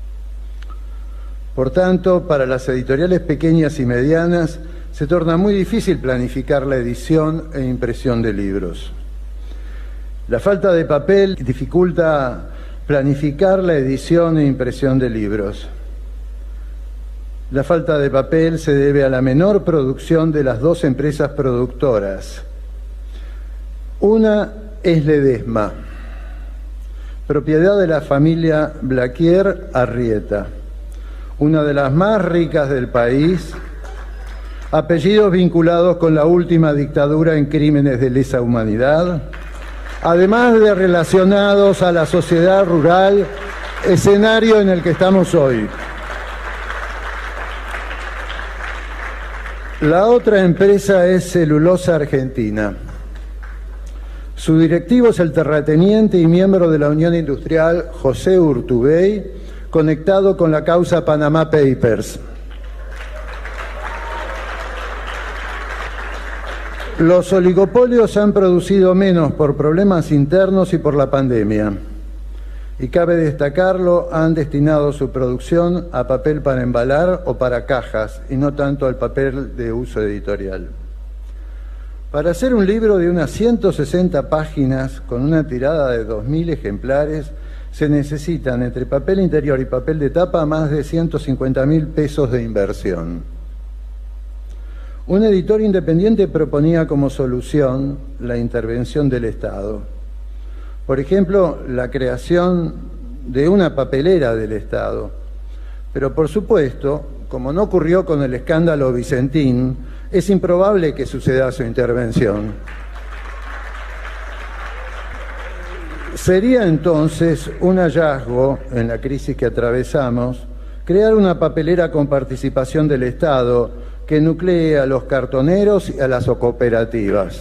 Por tanto, para las editoriales pequeñas y medianas se torna muy difícil planificar la edición e impresión de libros. La falta de papel dificulta planificar la edición e impresión de libros. La falta de papel se debe a la menor producción de las dos empresas productoras. Una es Ledesma, propiedad de la familia Blaquier Arrieta, una de las más ricas del país, apellidos vinculados con la última dictadura en crímenes de lesa humanidad, además de relacionados a la sociedad rural, escenario en el que estamos hoy. La otra empresa es Celulosa Argentina. Su directivo es el terrateniente y miembro de la Unión Industrial José Urtubey, conectado con la causa Panama Papers. Los oligopolios han producido menos por problemas internos y por la pandemia. Y cabe destacarlo, han destinado su producción a papel para embalar o para cajas, y no tanto al papel de uso editorial. Para hacer un libro de unas 160 páginas con una tirada de 2.000 ejemplares, se necesitan entre papel interior y papel de tapa más de 150.000 pesos de inversión. Un editor independiente proponía como solución la intervención del Estado. Por ejemplo, la creación de una papelera del Estado. Pero por supuesto, como no ocurrió con el escándalo Vicentín, es improbable que suceda su intervención. Sería entonces un hallazgo en la crisis que atravesamos crear una papelera con participación del Estado que nuclee a los cartoneros y a las cooperativas.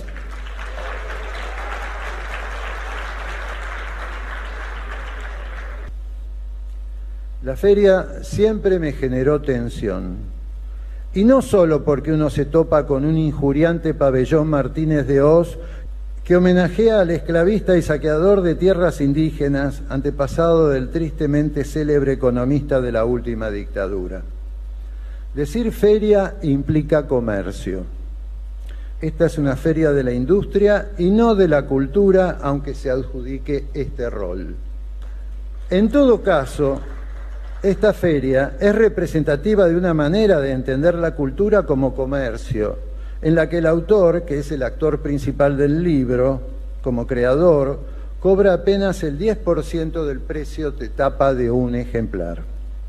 La feria siempre me generó tensión, y no solo porque uno se topa con un injuriante pabellón Martínez de Hoz que homenajea al esclavista y saqueador de tierras indígenas, antepasado del tristemente célebre economista de la última dictadura. Decir feria implica comercio. Esta es una feria de la industria y no de la cultura, aunque se adjudique este rol. En todo caso, esta feria es representativa de una manera de entender la cultura como comercio, en la que el autor, que es el actor principal del libro, como creador, cobra apenas el 10% del precio de tapa de un ejemplar.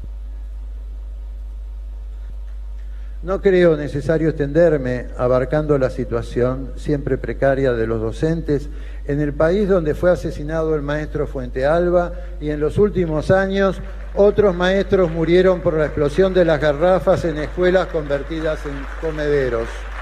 No creo necesario extenderme abarcando la situación siempre precaria de los docentes en el país donde fue asesinado el maestro Fuentealba y en los últimos años otros maestros murieron por la explosión de las garrafas en escuelas convertidas en comederos.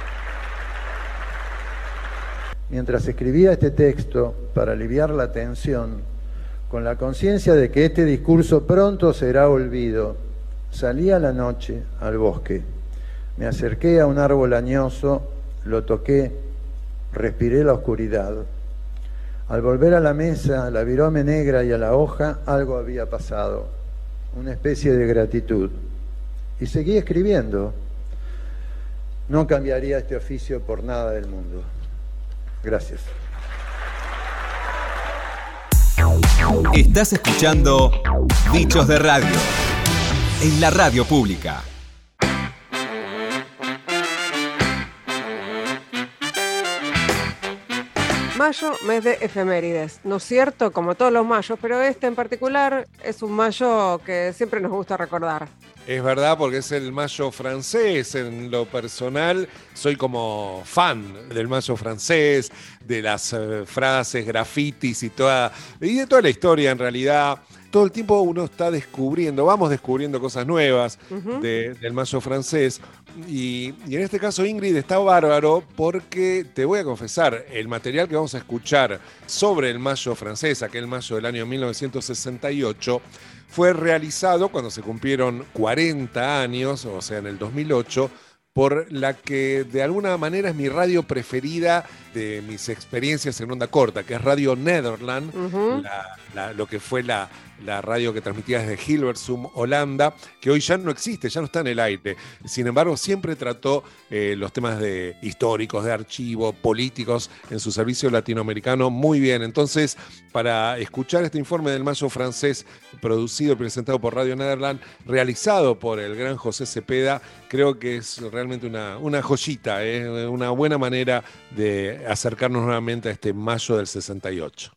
Mientras escribía este texto para aliviar la tensión, con la conciencia de que este discurso pronto será olvido, salí a la noche al bosque. Me acerqué a un árbol añoso, lo toqué, respiré la oscuridad. Al volver a la mesa, a la virome negra y a la hoja, algo había pasado, una especie de gratitud. Y seguí escribiendo. No cambiaría este oficio por nada del mundo. Gracias. Estás escuchando Bichos de Radio en la radio pública. Mayo, mes de efemérides, ¿no es cierto? Como todos los mayos, pero este en particular es un mayo que siempre nos gusta recordar. Es verdad, porque es el mayo francés. En lo personal, soy como fan del mayo francés, de las frases, grafitis y de toda la historia en realidad. Todo el tiempo uno está vamos descubriendo cosas nuevas del mayo francés. Y en este caso, Ingrid, está bárbaro porque te voy a confesar, el material que vamos a escuchar sobre el mayo francés, aquel mayo del año 1968, fue realizado cuando se cumplieron 40 años, o sea, en el 2008, por la que de alguna manera es mi radio preferida de mis experiencias en onda corta, que es Radio Nederland, lo que fue la radio que transmitía desde Hilversum, Holanda, que hoy ya no existe, ya no está en el aire. Sin embargo, siempre trató los temas históricos, de archivo, políticos en su servicio latinoamericano muy bien. Entonces, para escuchar este informe del mayo francés, producido y presentado por Radio Nederland, realizado por el gran José Cepeda, creo que es realmente una joyita, una buena manera de acercarnos nuevamente a este mayo del 68.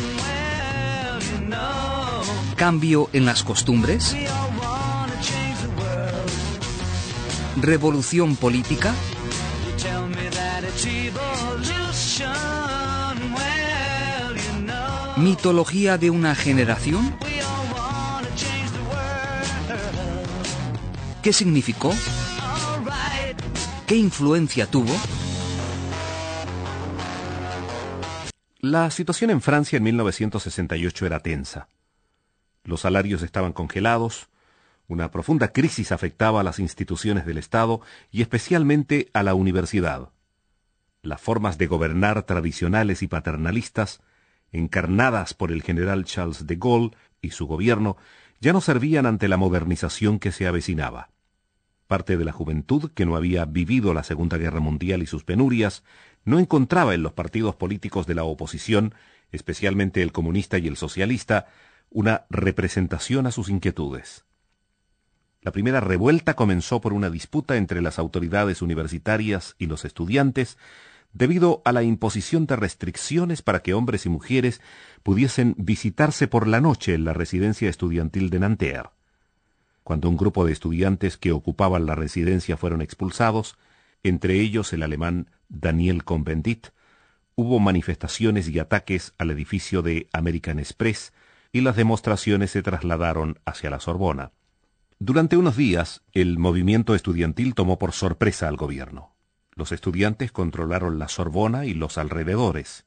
¿Cambio en las costumbres? ¿Revolución política? ¿Mitología de una generación? ¿Qué significó? ¿Qué influencia tuvo? La situación en Francia en 1968 era tensa. Los salarios estaban congelados, una profunda crisis afectaba a las instituciones del Estado y especialmente a la universidad. Las formas de gobernar tradicionales y paternalistas, encarnadas por el general Charles de Gaulle y su gobierno, ya no servían ante la modernización que se avecinaba. Parte de la juventud, que no había vivido la Segunda Guerra Mundial y sus penurias, no encontraba en los partidos políticos de la oposición, especialmente el comunista y el socialista, una representación a sus inquietudes. La primera revuelta comenzó por una disputa entre las autoridades universitarias y los estudiantes, debido a la imposición de restricciones para que hombres y mujeres pudiesen visitarse por la noche en la residencia estudiantil de Nanterre. Cuando un grupo de estudiantes que ocupaban la residencia fueron expulsados, entre ellos el alemán Daniel Cohn-Bendit, hubo manifestaciones y ataques al edificio de American Express y las demostraciones se trasladaron hacia la Sorbona. Durante unos días, el movimiento estudiantil tomó por sorpresa al gobierno. Los estudiantes controlaron la Sorbona y los alrededores.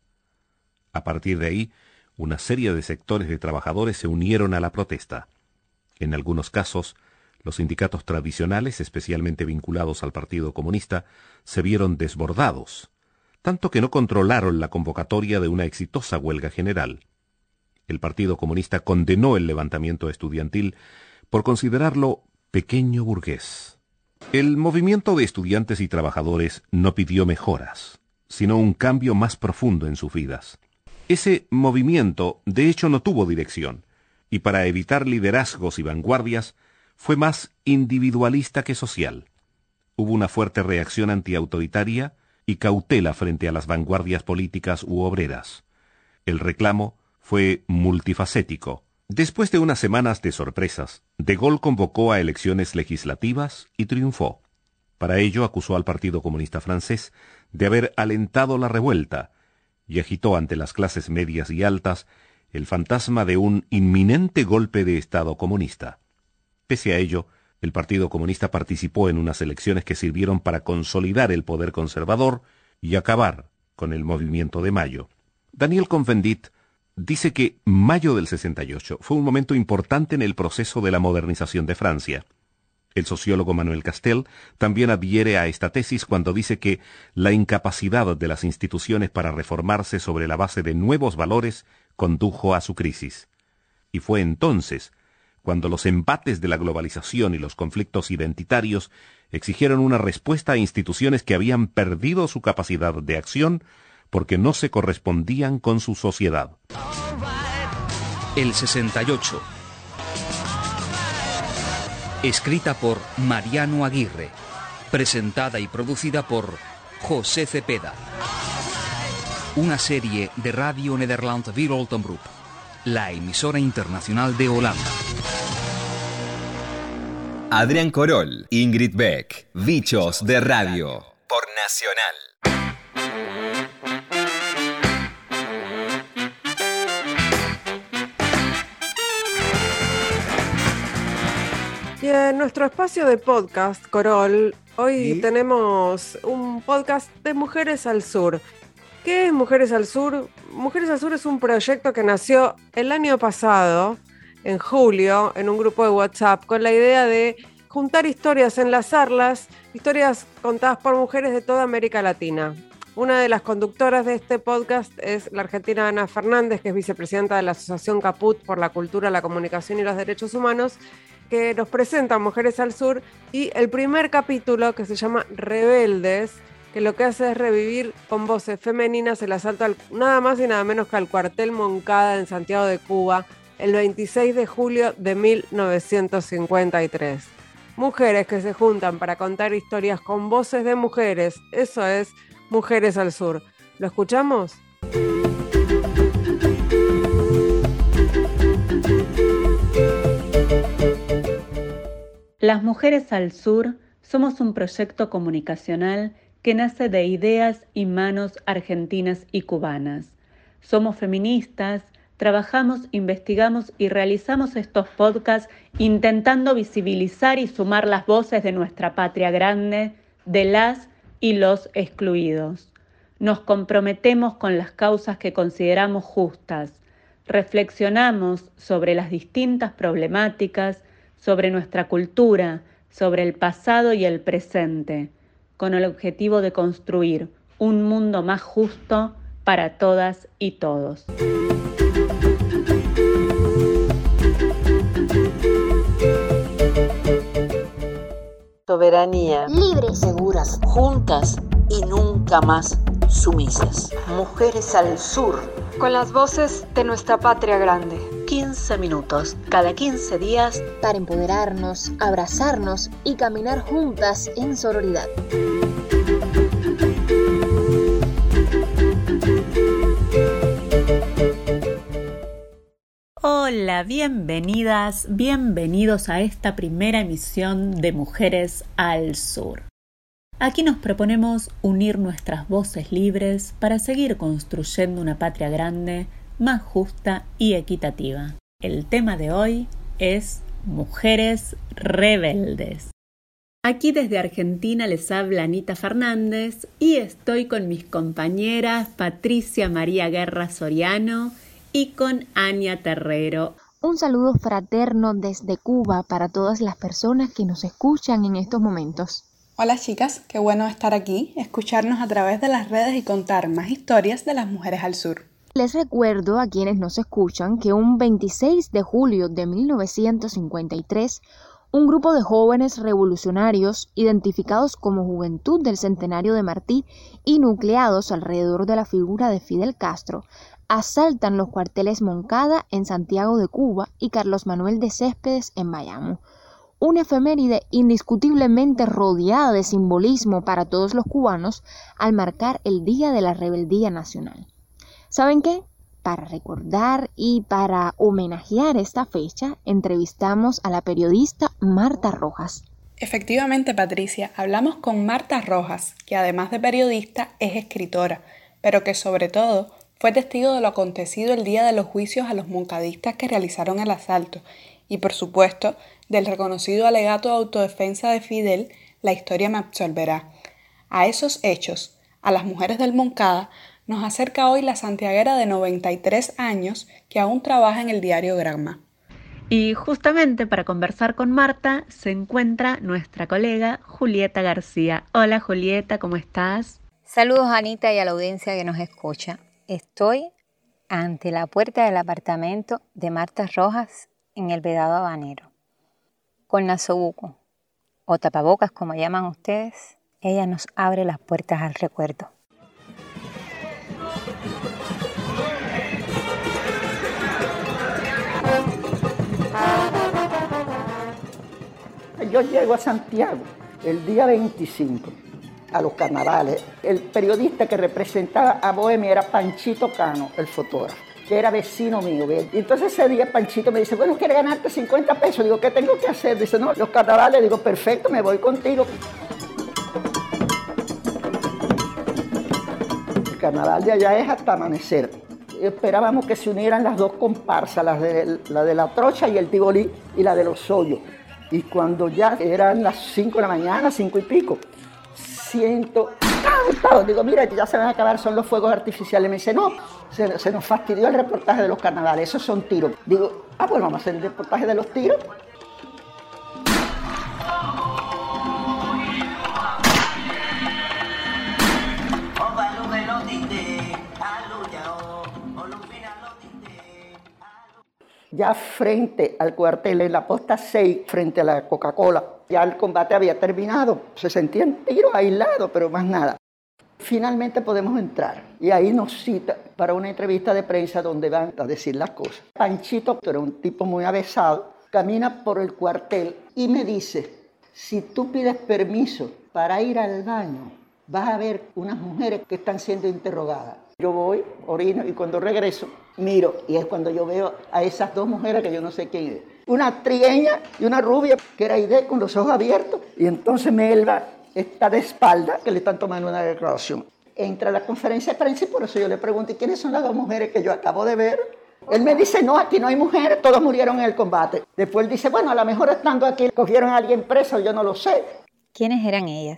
A partir de ahí, una serie de sectores de trabajadores se unieron a la protesta. En algunos casos, los sindicatos tradicionales, especialmente vinculados al Partido Comunista, se vieron desbordados, tanto que no controlaron la convocatoria de una exitosa huelga general. El Partido Comunista condenó el levantamiento estudiantil por considerarlo pequeño burgués. El movimiento de estudiantes y trabajadores no pidió mejoras, sino un cambio más profundo en sus vidas. Ese movimiento, de hecho, no tuvo dirección, y para evitar liderazgos y vanguardias, fue más individualista que social. Hubo una fuerte reacción antiautoritaria y cautela frente a las vanguardias políticas u obreras. El reclamo fue multifacético. Después de unas semanas de sorpresas, De Gaulle convocó a elecciones legislativas y triunfó. Para ello acusó al Partido Comunista francés de haber alentado la revuelta y agitó ante las clases medias y altas el fantasma de un inminente golpe de Estado comunista. Pese a ello, el Partido Comunista participó en unas elecciones que sirvieron para consolidar el poder conservador y acabar con el movimiento de Mayo. Daniel Cohn-Bendit dice que mayo del 68 fue un momento importante en el proceso de la modernización de Francia. El sociólogo Manuel Castel también adhiere a esta tesis cuando dice que la incapacidad de las instituciones para reformarse sobre la base de nuevos valores condujo a su crisis. Y fue entonces cuando los embates de la globalización y los conflictos identitarios exigieron una respuesta a instituciones que habían perdido su capacidad de acción porque no se correspondían con su sociedad. El 68. Escrita por Mariano Aguirre. Presentada y producida por José Cepeda. Una serie de Radio Nederland Wereldomroep, la emisora internacional de Holanda. Adrián Corol, Ingrid Beck, Bichos de Radio, por Nacional. Y en nuestro espacio de podcast, Corol, hoy tenemos un podcast de Mujeres al Sur. ¿Qué es Mujeres al Sur? Mujeres al Sur es un proyecto que nació el año pasado, en julio, en un grupo de WhatsApp, con la idea de juntar historias, enlazarlas, historias contadas por mujeres de toda América Latina. Una de las conductoras de este podcast es la argentina Ana Fernández, que es vicepresidenta de la Asociación Caput por la Cultura, la Comunicación y los Derechos Humanos, que nos presenta Mujeres al Sur, y el primer capítulo, que se llama Rebeldes, que lo que hace es revivir con voces femeninas el asalto nada más y nada menos que al cuartel Moncada en Santiago de Cuba, el 26 de julio de 1953. Mujeres que se juntan para contar historias con voces de mujeres. Eso es Mujeres al Sur. ¿Lo escuchamos? Las Mujeres al Sur Somos un proyecto comunicacional que nace de ideas y manos argentinas y cubanas. Somos feministas, trabajamos, investigamos y realizamos estos podcasts intentando visibilizar y sumar las voces de nuestra patria grande, de las y los excluidos. Nos comprometemos con las causas que consideramos justas. Reflexionamos sobre las distintas problemáticas, sobre nuestra cultura, sobre el pasado y el presente, con el objetivo de construir un mundo más justo para todas y todos. Soberanía. Libres. Seguras. Juntas y nunca más sumisas. Mujeres al sur. Con las voces de nuestra patria grande. 15 minutos cada 15 días para empoderarnos, abrazarnos y caminar juntas en sororidad. Hola, bienvenidas, bienvenidos a esta primera emisión de Mujeres al Sur. Aquí nos proponemos unir nuestras voces libres para seguir construyendo una patria grande, más justa y equitativa. El tema de hoy es Mujeres Rebeldes. Aquí desde Argentina les habla Anita Fernández y estoy con mis compañeras Patricia María Guerra Soriano y con Ania Terrero. Un saludo fraterno desde Cuba para todas las personas que nos escuchan en estos momentos. Hola chicas, qué bueno estar aquí, escucharnos a través de las redes y contar más historias de las mujeres al sur. Les recuerdo a quienes nos escuchan que un 26 de julio de 1953, un grupo de jóvenes revolucionarios identificados como Juventud del Centenario de Martí y nucleados alrededor de la figura de Fidel Castro, asaltan los cuarteles Moncada en Santiago de Cuba y Carlos Manuel de Céspedes en Bayamo. Una efeméride indiscutiblemente rodeada de simbolismo para todos los cubanos al marcar el Día de la Rebeldía Nacional. ¿Saben qué? Para recordar y para homenajear esta fecha, entrevistamos a la periodista Marta Rojas. Efectivamente, Patricia, hablamos con Marta Rojas, que además de periodista es escritora, pero que sobre todo fue testigo de lo acontecido el día de los juicios a los moncadistas que realizaron el asalto y, por supuesto, del reconocido alegato de autodefensa de Fidel, La historia me absolverá. A esos hechos, a las mujeres del Moncada, nos acerca hoy la santiaguera de 93 años que aún trabaja en el diario Granma. Y justamente para conversar con Marta se encuentra nuestra colega Julieta García. Hola Julieta, ¿cómo estás? Saludos a Anita y a la audiencia que nos escucha. Estoy ante la puerta del apartamento de Marta Rojas en el Vedado Habanero. Con nasobuco, o tapabocas como llaman ustedes, ella nos abre las puertas al recuerdo. Yo llego a Santiago el día 25, a los carnavales. El periodista que representaba a Bohemia era Panchito Cano, el fotógrafo, que era vecino mío. Y entonces ese día Panchito me dice, bueno, ¿quieres ganarte 50 pesos? Digo, ¿qué tengo que hacer? Dice, no, los carnavales. Digo, perfecto, me voy contigo. El carnaval de allá es hasta amanecer. Esperábamos que se unieran las dos comparsas, la de la trocha y el Tibolí y la de los Hoyos. Y cuando ya eran las 5 de la mañana, 5 y pico, siento, digo, mira, ya se van a acabar, son los fuegos artificiales. Me dice, no, se nos fastidió el reportaje de los carnavales, esos son tiros. Digo, pues vamos a hacer el reportaje de los tiros. Ya frente al cuartel, en la posta 6, frente a la Coca-Cola, ya el combate había terminado. Se sentían tiros aislados, pero más nada. Finalmente podemos entrar y ahí nos cita para una entrevista de prensa donde van a decir las cosas. Panchito, que era un tipo muy avesado, camina por el cuartel y me dice, si tú pides permiso para ir al baño, vas a ver unas mujeres que están siendo interrogadas. Yo voy, orino y cuando regreso, miro y es cuando yo veo a esas dos mujeres que yo no sé quién es. una trigueña y una rubia, que era Aide con los ojos abiertos, y entonces Melba está de espalda, que le están tomando una declaración. Entra a la conferencia de prensa y por eso yo le pregunto, ¿quiénes son las dos mujeres que yo acabo de ver? Él me dice, no, aquí no hay mujeres, todos murieron en el combate. Después él dice, bueno, a lo mejor estando aquí cogieron a alguien preso, yo no lo sé. ¿Quiénes eran ellas?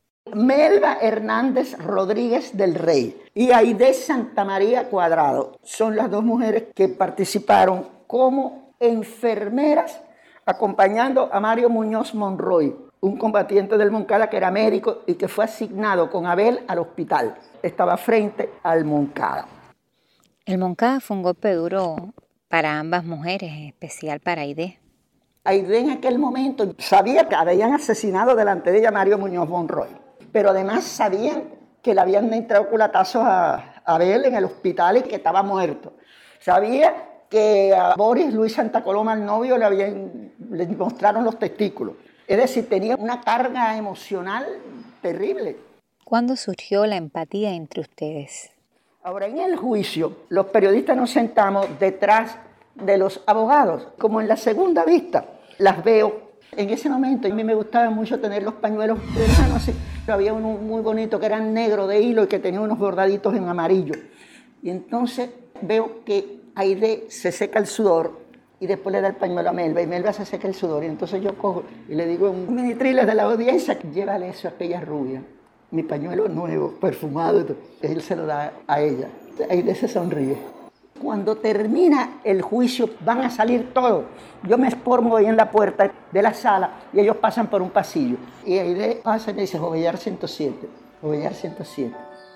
Melba Hernández Rodríguez del Rey y Aide Santamaría Cuadrado. Son las dos mujeres que participaron como enfermeras acompañando a Mario Muñoz Monroy, un combatiente del Moncada que era médico y que fue asignado con Abel al hospital. Estaba frente al Moncada. El Moncada fue un golpe duro para ambas mujeres, en especial para Aide. Aide en aquel momento sabía que habían asesinado delante de ella a Mario Muñoz Monroy, pero además sabían que le habían entrado culatazos a Abel en el hospital y que estaba muerto. Sabía que a Boris Luis Santa Coloma, el novio, le mostraron los testículos. Es decir, tenía una carga emocional terrible. ¿Cuándo surgió la empatía entre ustedes? Ahora, en el juicio, los periodistas nos sentamos detrás de los abogados, como en la segunda vista. Las veo. En ese momento, a mí me gustaba mucho tener los pañuelos de mano así. Había uno muy bonito que era negro de hilo y que tenía unos bordaditos en amarillo. Y entonces veo que Aide se seca el sudor y después le da el pañuelo a Melba y Melba se seca el sudor. Y entonces yo cojo y le digo a un minitriles de la audiencia, llévale eso a aquella rubia. Mi pañuelo nuevo, perfumado. Él se lo da a ella. Aide se sonríe. Cuando termina el juicio van a salir todos. Yo me formo ahí en la puerta de la sala y ellos pasan por un pasillo. Y Aide pasa y me dice, Jovellar 107, Jovellar 107.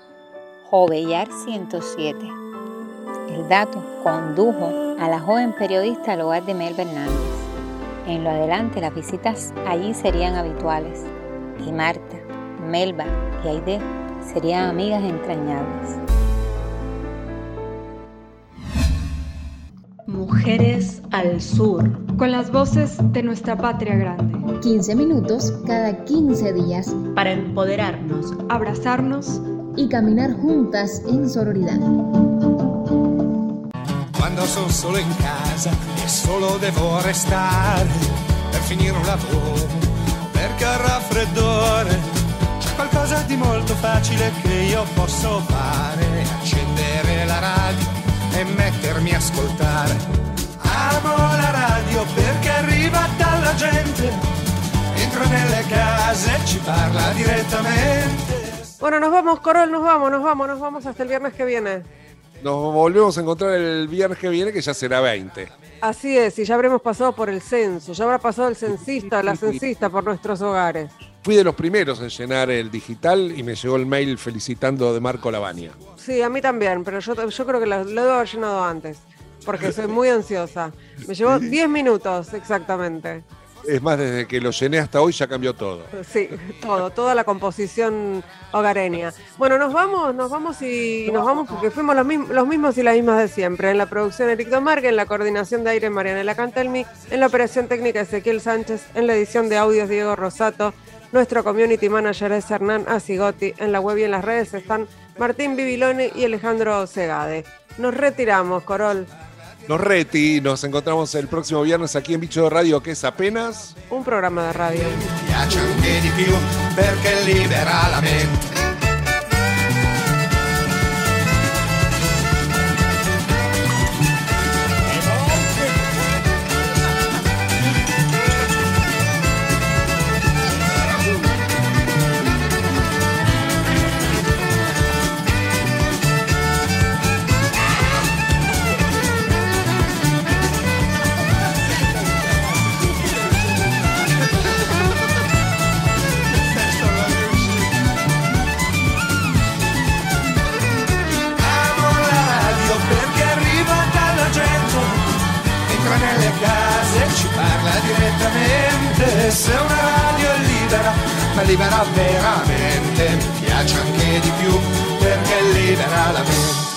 Jovellar 107. El dato condujo a la joven periodista al hogar de Melba Hernández. En lo adelante las visitas allí serían habituales y Marta, Melba y Aide serían amigas entrañables. Mujeres al Sur, con las voces de nuestra patria grande. 15 minutos cada 15 días para empoderarnos, abrazarnos y caminar juntas en sororidad. Quando sono solo in casa e solo devo restare per finire un lavoro, perché al raffreddore c'è qualcosa di molto facile che io posso fare: accendere la radio e mettermi a ascoltare. Amo la radio perché arriva dalla gente, entra nelle case e ci parla direttamente. Bueno, nos vamos, Corol, nos vamos hasta el viernes que viene. Nos volvemos a encontrar el viernes que viene, que ya será 20. Así es, y ya habremos pasado por el censo, ya habrá pasado el censista, la censista por nuestros hogares. Fui de los primeros en llenar el digital y me llegó el mail felicitando de Marco Lavagna. Sí, a mí también, pero yo creo que lo debo haber llenado antes, porque soy muy ansiosa. Me llevó 10 minutos exactamente. Es más, desde que lo llené hasta hoy ya cambió todo. Sí, toda la composición hogareña. Bueno, nos vamos porque fuimos los mismos y las mismas de siempre. En la producción Eric Domargue, en la coordinación de aire Marianela Cantelmi, en la operación técnica Ezequiel Sánchez, en la edición de audios Diego Rosato, nuestro community manager es Hernán Asigotti, en la web y en las redes están Martín Bibiloni y Alejandro Segade. Nos retiramos, Corol. Nos encontramos el próximo viernes aquí en Bicho de Radio, que es apenas un programa de radio. Mi piace anche di più perché libera la mente. Nelle case ci parla direttamente. Se una radio è libera, ma libera veramente, mi piace anche di più perché libera la mente.